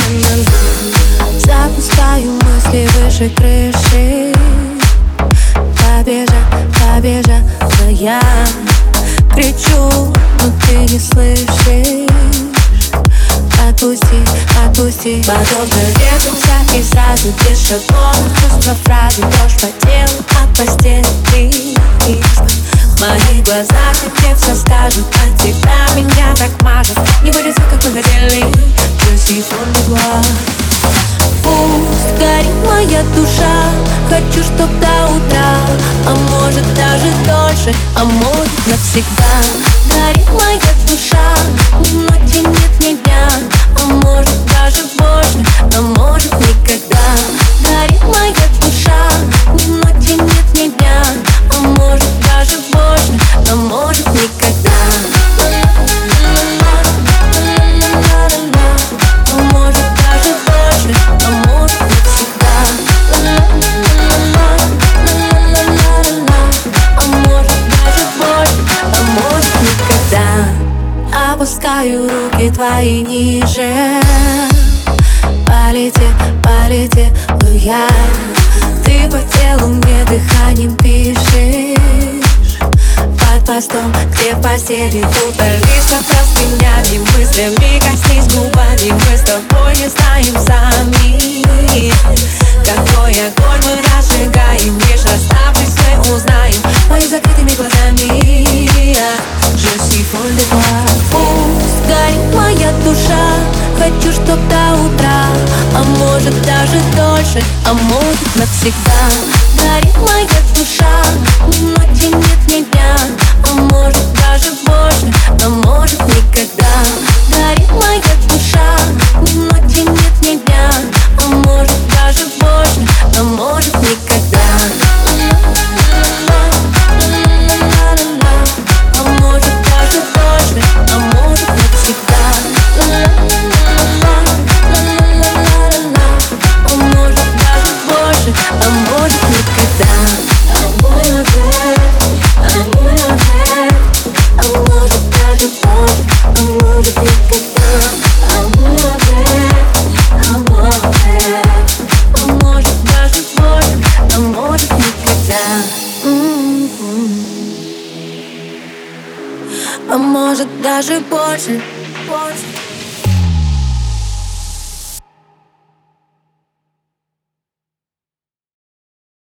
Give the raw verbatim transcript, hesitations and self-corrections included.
Запускаю мысли выше крыши. Побежа, побежала я. Кричу, но ты не слышишь. Отпусти, отпусти. Подолго вертимся и сразу без шаблона. Чувства, фразы, дождь по телу, от постели ты. В моих глазах тебе все скажут, от тебя меня так мажет. Не будет все, как мы хотели. Just on the block. Пусть горит моя душа, хочу, чтоб до утра, а может даже дольше, а может навсегда. Горит моя душа, ни ночи нет, ни дня, а может даже больше, а может никогда. Горит моя душа, ни ночи нет, ни дня, а может даже больше, а может никогда. Опускаю руки твои ниже. Полетел, полетела я. Ты по телу мне дыханием пишешь. Под постом, где в постели утолишь вопрос тенями, мыслями коснись губами. Мы с тобой не знаем сами, какой огонь мы разжигаем. Лишь расставшись мы узнаем моими закрытыми глазами. Je suis folle de toi. Пусть горит моя душа, хочу, чтоб до утра, а может даже дольше, а может навсегда. Горит моя душа, ни ночи нет, ни дня, а может даже больше, а может никогда. Горит моя душа, ни ночи нет, ни дня, а может даже больше, а может никогда. А может даже больше.